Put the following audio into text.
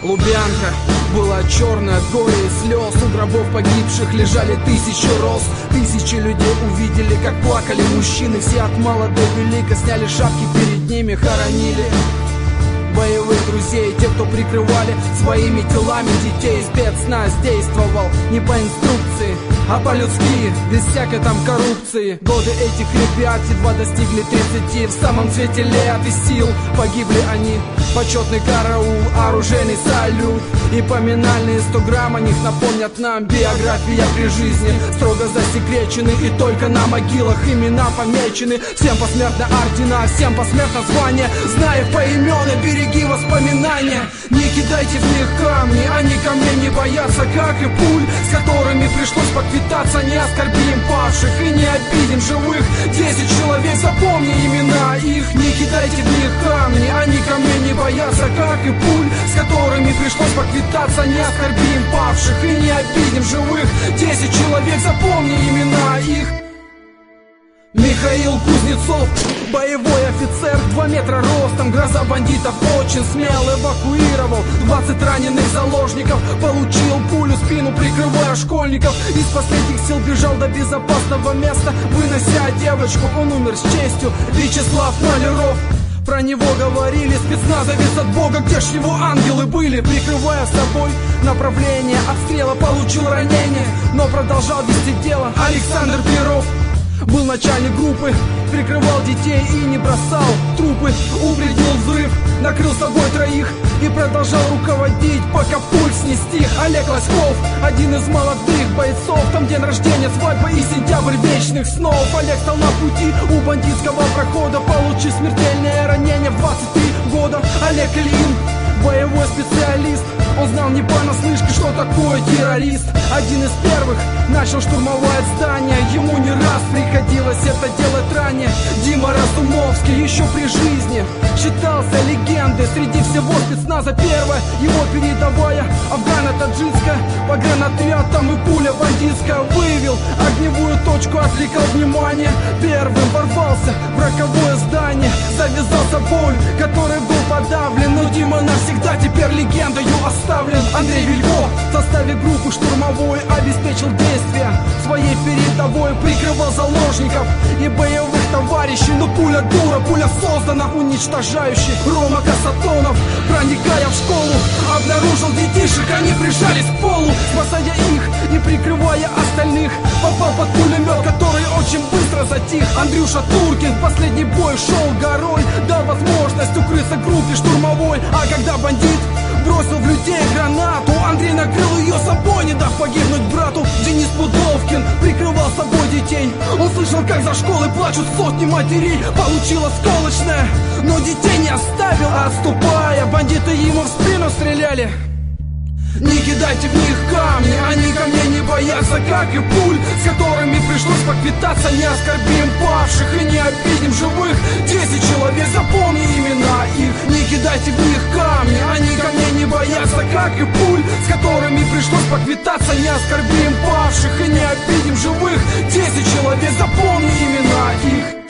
Лубянка была черная от горя и слез. У гробов погибших лежали тысячи роз. Тысячи людей увидели, как плакали мужчины. Все от мала до велика сняли шапки, перед ними хоронили боевых друзей. Те, кто прикрывали своими телами детей. Спецназ действовал не по инструкции, а по-людски, без всякой там коррупции. Годы этих ребят едва достигли 30. В самом цвете лет и сил погибли они. Почетный караул, оружейный салют и поминальные 100 грамм о них напомнят нам. Биография при жизни строго засекречены, и только на могилах имена помечены. Всем посмертно ордена, всем посмертно звания. Зная поименно, береги воспоминания. Не кидайте в них камни, они камней не боятся, как и пуль, с которыми пришлось поквитаться. Не оскорбим павших и не обидим живых. 10 человек, запомни имена их. Не кидайте в них камни, они камней не боятся, как и пуль, с которыми пришлось поквитаться. Не оскорбим павших и не обидим живых. 10 человек, запомни имена их. Михаил Кузнецов, боевой офицер, 2 метра ростом, гроза бандитов, очень смел. Эвакуировал 20 раненых заложников, получил пулю в спину, прикрывая школьников. Из последних сил бежал до безопасного места, вынося девочку, он умер с честью. Вячеслав Маляров, про него говорили, спецназовец от Бога, где ж его ангелы были? Прикрывая собой направление обстрела, получил ранение, но продолжал вести дело. Александр Перов был начальник группы, прикрывал детей и не бросал трупы. Упредил взрыв, накрыл собой 3 и продолжал руководить, пока пульс не стих. Олег Лоськов, один из молодых бойцов, там день рождения, свадьба и сентябрь вечных снов. Олег стал на пути у бандитского прохода, получив смертельное ранение в 23 года. Олег Ильин, боевой специалист, он знал не понаслышке, что такое террорист. Один из первых начал штурмовать здание, ему не раз приходилось это делать ранее. Дима Разумовский еще при жизни считался легендой среди всего спецназа. Первая его передовая, афгано-таджикская, погранотряд, там и пуля бандитская. Выявил огневую точку, отвлекал внимание. Первым ворвался в роковое здание, завязался бой, который был подавлен. Но Дима навсегда теперь легендою оставлен. Андрей Вилько в составе группы штурмовой обеспечил действия своей передовой, прикрывал заложников и боевых товарищей. Но пуля дура, пуля создана уничтожающей. Рома Касатонов, проникая в школу, обнаружил детишек, они прижались к полу. Спасая их и прикрывая остальных, попал под пулемет, который очень быстро затих. Андрюша Туркин, последний бой шел горой, дал возможность укрыться группе штурмовой. А когда бандит бросил в людей гранату, Андрей накрыл ее собой, не дав погибнуть брату. Денис Пудовкин прикрывал собой детей, он слышал, как за школой плачут сотни матерей. Получил осколочное, но детей не оставил, а отступая, бандиты ему в спину стреляли. Не кидайте в них камни, они камней не боятся, как и пуль, с которыми пришлось поквитаться. Не оскорбим павших и не обидим живых. 10 человек, запомни имена их. Не кидайте в них камни, они камней не боятся, как и пуль, с которыми пришлось поквитаться. Не оскорбим павших и не обидим живых. 10 человек, запомни имена их.